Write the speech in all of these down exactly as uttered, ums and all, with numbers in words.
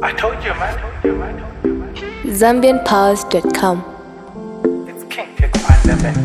I told you, man. Zambian Powers dot com. It's King Kick on the mix.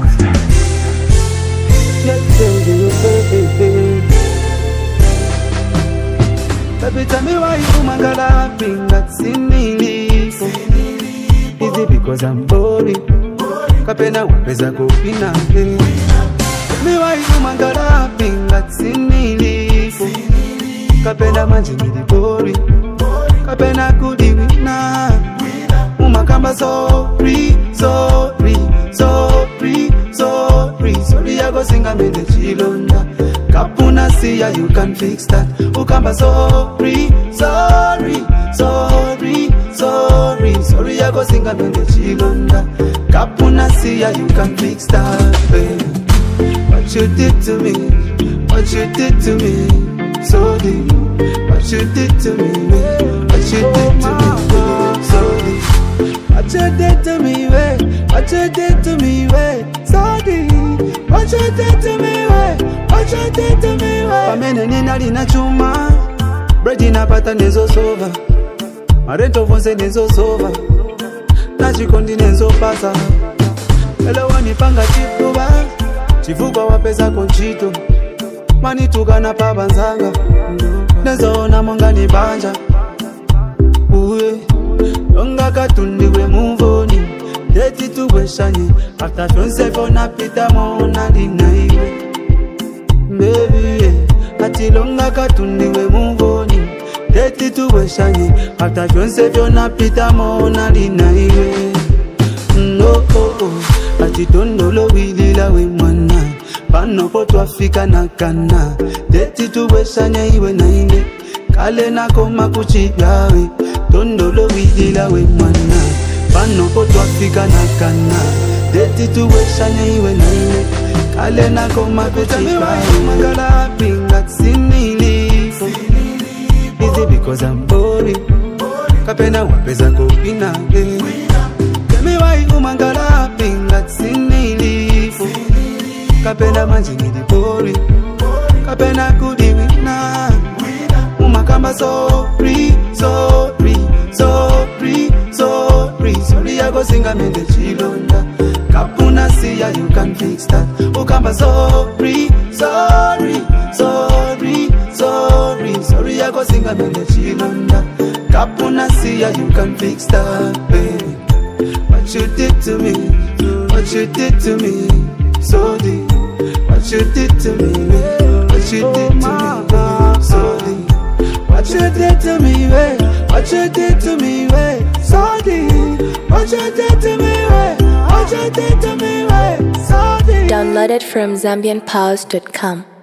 Baby, tell me why you mangala bring that sinilipo. Is it because I'm boring? Kapena wapeza kupina. Tell me why you mangala bring that sinilipo. Kapena manje mili boring. Kapena kudi wina. Umakamba sorry, sorry, sorry, sorry. Sorry, I go sing a mele chilonda. Kapuna siya, you can fix that. Ukamba sorry, sorry, sorry, sorry. Sorry, I go sing a mele chilonda. Kapuna siya, you can fix that, babe. What you did to me, what you did to me, so deep. What you did to me, babe. What you did to me, babe, so deep. What you did to me, babe. What you did to me, babe, so deep. What you did to me, babe. What you did to me, babe. Pamene nina lina chuma, bread na pata nezo sova, marento fonse nezo sova, na chikondi nezo pasa. Ele wani panga chifuba, chifuba wapesa konchito, mani tukana pa banzanga, nezo na mwanga ni banja. Uwe, yonga katundi we move on. Deti tuwe shani, after fiance for na pita mona dinaiwe. Baby, yeah, ati longa katundi we move on. Deti tuwe shani, after fiance for na pita mona dinaiwe. No, oh, oh, ati tondolo wilila we mwana. Pano poto afika na kana. Deti tuwe shani iwe na ine. Kale na koma kuchigawe. Tondolo wilila we mwana. Pano poto afika na kana. Deti tuwe shani iwe na ine. Kale na koma kuchigawe. Mangala pinga sinilipo. Is it because I'm boring? Kapena wapeza kupina. Tell me why you mangala pinga sinilipo. Kapena manje nili boring. Kapena kudi wina. Umakamba sorry, sorry, sorry, sorry. Sorry, I go sing a mele chilonda. Kapuna siya, you can fix that. Ukamba sorry, sorry, sorry, sorry. Sorry, I go sing a mele chilonda. Kapuna siya, you can fix that, baby. What you did to me, what you did to me, so deep. What you did to me, babe. What you did to me, babe, so deep. What you did to me, babe. What you did to me, babe, so deep. What you did to me, babe. What you did to me, babe, so deep. Downloaded from Zambian Powers dot com.